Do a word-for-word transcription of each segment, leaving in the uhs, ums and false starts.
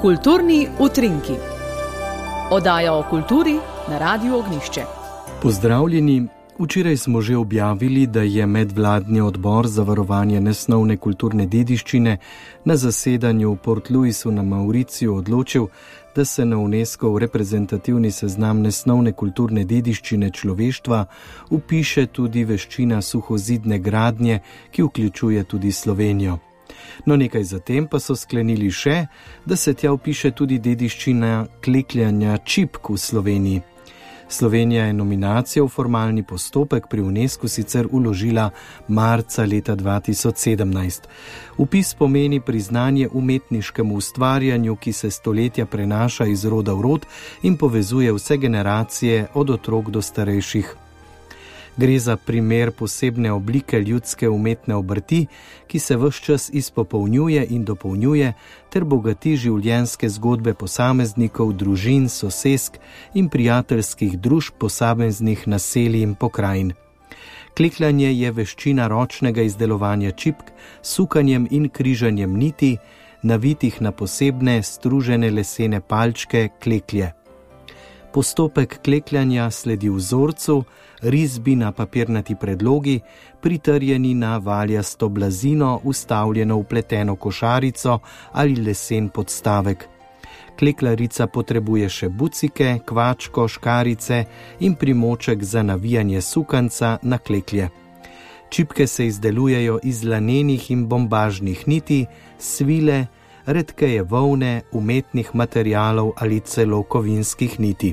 Kulturni utrinki. Oddaja o kulturi na Radiu Ognjišče. Pozdravljeni. Včeraj smo že objavili, da je medvladni odbor za varovanje nesnovne kulturne dediščine na zasedanju v Port Louisu na Mauriciju odločil, da se na UNESCOV reprezentativni seznam nesnovne kulturne dediščine človeštva vpiše tudi veščina suhozidne gradnje, ki vključuje tudi Slovenijo. No, nekaj zatem pa so sklenili še, da se tja vpiše tudi dediščina klekljanja čipk v Sloveniji. Slovenija je nominacijo v formalni postopek pri UNESCO sicer vložila marca leta dva tisoč sedemnajst. Vpis pomeni priznanje umetniškemu ustvarjanju, ki se stoletja prenaša iz roda v rod in povezuje vse generacije od otrok do starejših. Gre za primer posebne oblike ljudske umetne obrti, ki se ves čas izpopolnjuje in dopolnjuje ter bogati življenjske zgodbe posameznikov, družin, sosesk in prijateljskih družb posameznih naselij in pokrajin. Klekljanje je veščina ročnega izdelovanja čipk s sukanjem in križanjem niti, navitih na posebne stružene lesene palčke kleklje. Postopek klekljanja sledi vzorcu, risbi na papirnati predlogi, pritrjeni na valjasto blazino, vstavljeno v pleteno košarico ali lesen podstavek. Klekljarica potrebuje še bucike, kvačko, škarice in primoček za navijanje sukanca na kleklje. Čipke se izdelujejo iz lanenih in bombažnih niti, svile, redkeje volne, umetnih materialov ali celo kovinskih niti.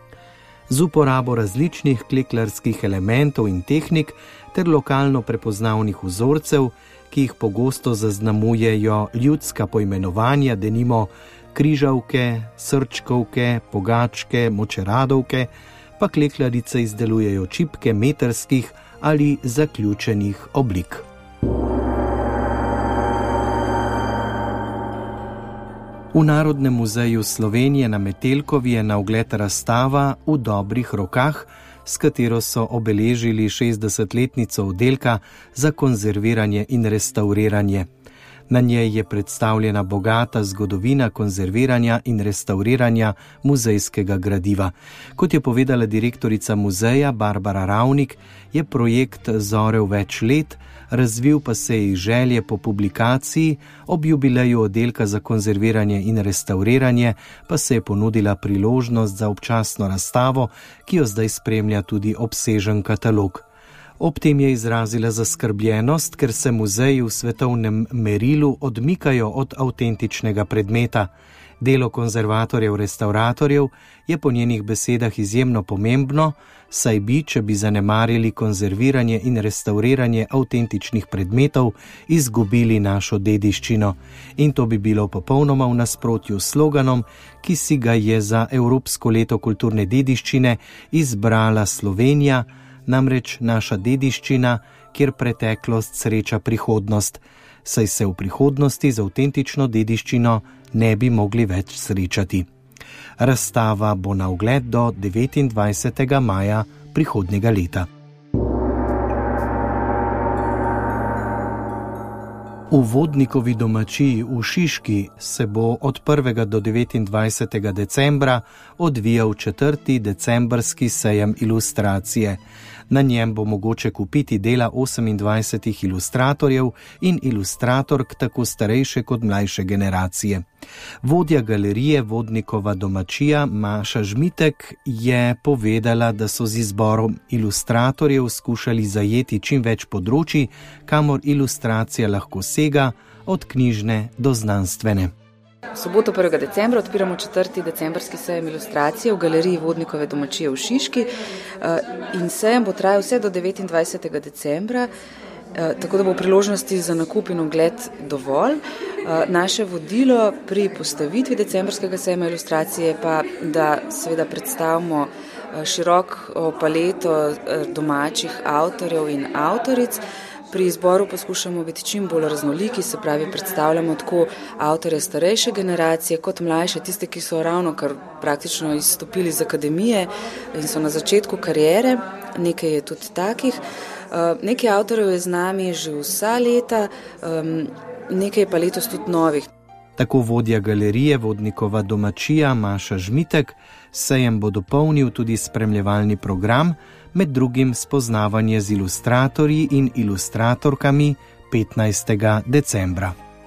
Z uporabo različnih klekljarskih elementov in tehnik ter lokalno prepoznavnih vzorcev, ki jih pogosto zaznamujejo ljudska poimenovanja, denimo križavke, srčkovke, pogačke, močeradovke, pa klekljarice izdelujejo čipke metrskih ali zaključenih oblik. V Narodnem muzeju Slovenije na Metelkovi je na ogled razstava V dobrih rokah, s katero so obeležili šestdesetletnico oddelka za konzerviranje in restavriranje. Na njej je predstavljena bogata zgodovina konzerviranja in restavriranja muzejskega gradiva. Kot je povedala direktorica muzeja Barbara Ravnik, je projekt zorel več let, razvil pa se je iz želje po publikaciji, ob jubileju oddelka za konzerviranje in restavriranje pa se je ponudila priložnost za občasno razstavo, ki jo zdaj spremlja tudi obsežen katalog. Ob tem je izrazila zaskrbljenost, ker se muzeji v svetovnem merilu odmikajo od avtentičnega predmeta. Delo konzervatorjev, restavratorjev je po njenih besedah izjemno pomembno, saj bi, če bi zanemarili konzerviranje in restavriranje avtentičnih predmetov, izgubili našo dediščino. In to bi bilo popolnoma v nasprotju s sloganom, ki si ga je za Evropsko leto kulturne dediščine izbrala Slovenija, namreč naša dediščina, kjer preteklost sreča prihodnost, saj se v prihodnosti z avtentično dediščino ne bi mogli več srečati. Razstava bo na ogled do devetindvajsetega maja prihodnjega leta. V Vodnikovi domačiji v Šiški se bo od prvega do devetindvajsetega decembra odvijal četrti decembrski sejem ilustracije. Na njem bo mogoče kupiti dela osemindvajsetih ilustratorjev in ilustratork tako starejše kot mlajše generacije. Vodja galerije Vodnikova domačija Maša Žmitek je povedala, da so z izborom ilustratorjev skušali zajeti čim več področij, kamor ilustracija lahko sega, od knjižne do znanstvene. V soboto prvega decembra odpiramo četrti decembrski sejem ilustracije v galeriji Vodnikove domačije v Šiški in sejem bo trajal vse do devetindvajsetega decembra, tako da bo priložnosti za nakup in ogled dovolj. Naše vodilo pri postavitvi decembrskega sejma ilustracije pa, da seveda predstavimo široko paleto domačih avtorjev in avtoric. Pri izboru poskušamo biti čim bolj raznoliki, se pravi predstavljamo tako avtorje starejše generacije kot mlajše, tiste, ki so ravno kar praktično izstopili iz akademije in so na začetku kariere, nekaj je tudi takih. Nekaj avtorjev je z nami že vsa leta, nekaj pa letos tudi novih. Tako vodja galerije Vodnikova domačija Maša Žmitek, sejem bo dopolnil tudi spremljevalni program, med drugim spoznavanje z ilustratorji in ilustratorkami petnajstega decembra.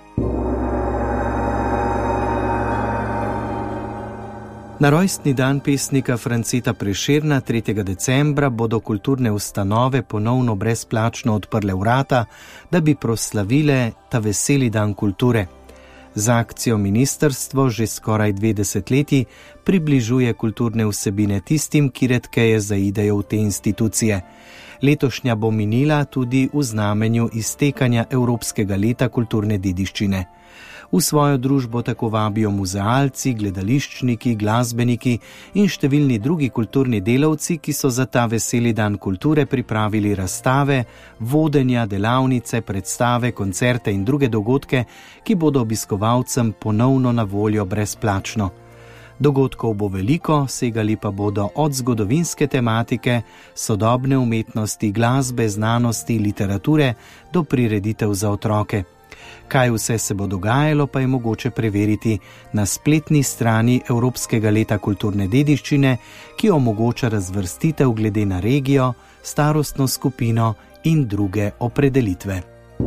Na rojstni dan pesnika Franceta Prešerna tretjega decembra bodo kulturne ustanove ponovno brezplačno odprle vrata, da bi proslavile ta veseli dan kulture. Z akcijo ministrstvo že skoraj dve desetletji približuje kulturne vsebine tistim, ki redkeje zaidejo v te institucije. Letošnja bo minila tudi v znamenju iztekanja Evropskega leta kulturne dediščine. V svojo družbo tako vabijo muzealci, gledališčniki, glasbeniki in številni drugi kulturni delavci, ki so za ta veseli dan kulture pripravili razstave, vodenja, delavnice, predstave, koncerte in druge dogodke, ki bodo obiskovalcem ponovno na voljo brezplačno. Dogodkov bo veliko, segali pa bodo od zgodovinske tematike, sodobne umetnosti, glasbe, znanosti, literature do prireditev za otroke. Kaj vse se bo dogajalo, pa je mogoče preveriti na spletni strani Evropskega leta kulturne dediščine, ki omogoča razvrstitev glede na regijo, starostno skupino in druge opredelitve.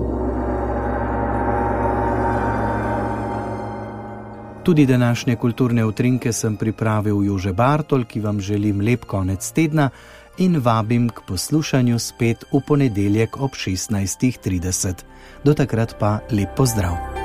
Tudi današnje kulturne utrinke sem pripravil Jože Bartol, ki vam želim lep konec tedna in vabim k poslušanju spet v ponedeljek ob šestnajstih trideset. Do takrat pa lep pozdrav.